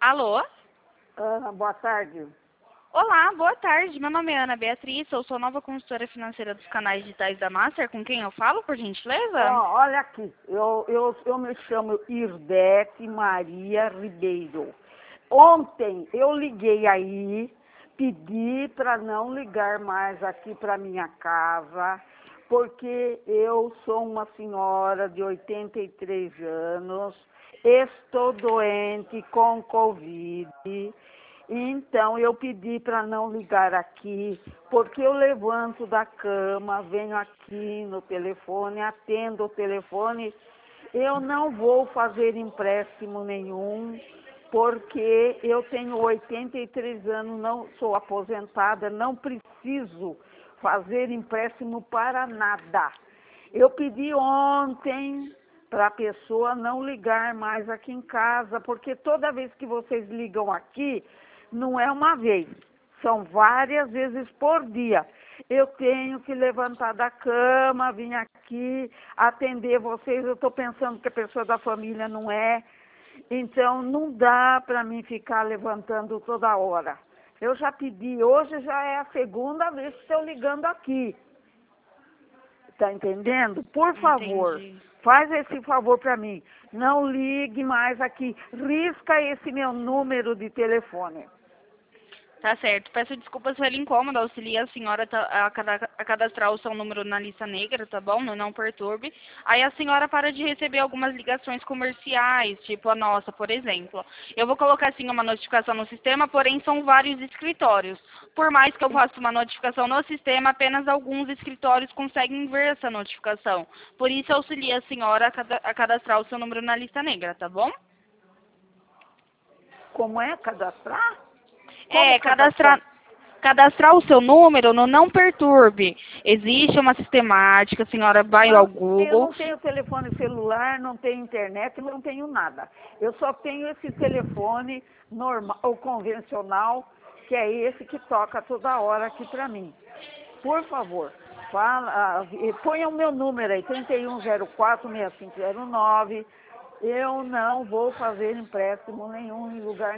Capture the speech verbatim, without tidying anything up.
Alô? Ana, boa tarde. Olá, boa tarde. Meu nome é Ana Beatriz, eu sou nova consultora financeira dos canais digitais da Master. Com quem eu falo, por gentileza? Ó, olha aqui, eu, eu, eu me chamo Irdete Maria Ribeiro. Ontem eu liguei aí, pedi para não ligar mais aqui para minha casa, porque eu sou uma senhora de oitenta e três anos, estou doente com Covid. Então eu pedi para não ligar aqui, porque eu levanto da cama, venho aqui no telefone, atendo o telefone. Eu não vou fazer empréstimo nenhum, porque eu tenho oitenta e três anos, não sou aposentada, não preciso fazer empréstimo para nada. Eu pedi ontem para a pessoa não ligar mais aqui em casa, porque toda vez que vocês ligam aqui, não é uma vez, são várias vezes por dia. Eu tenho que levantar da cama, vir aqui, atender vocês. Eu estou pensando que a pessoa da família não é. Então, não dá para mim ficar levantando toda hora. Eu já pedi, hoje já é a segunda vez que estou ligando aqui. Tá entendendo? Por favor, Entendi. faz esse favor para mim. Não ligue mais aqui. Risca esse meu número de telefone. Tá certo. Peço desculpas pelo incômodo. Auxilie a senhora ta- a cada- a cadastrar o seu número na lista negra, tá bom? No Não Perturbe. Aí a senhora para de receber algumas ligações comerciais, tipo a nossa, por exemplo. Eu vou colocar sim uma notificação no sistema, porém são vários escritórios. Por mais que eu faça uma notificação no sistema, apenas alguns escritórios conseguem ver essa notificação. Por isso auxilie a senhora a cada- a cadastrar o seu número na lista negra, tá bom? Como é cadastrar? É, Como cadastrar? cadastrar, cadastrar o seu número no Não Perturbe. Existe uma sistemática, a senhora vai ao Mas eu Google. não tenho telefone celular, não tenho internet, não tenho nada. Eu só tenho esse telefone normal, ou convencional, que é esse que toca toda hora aqui para mim. Por favor, fala, ah, e ponha o meu número aí, trinta e um zero quatro, sessenta e cinco zero nove. Eu não vou fazer empréstimo nenhum em lugar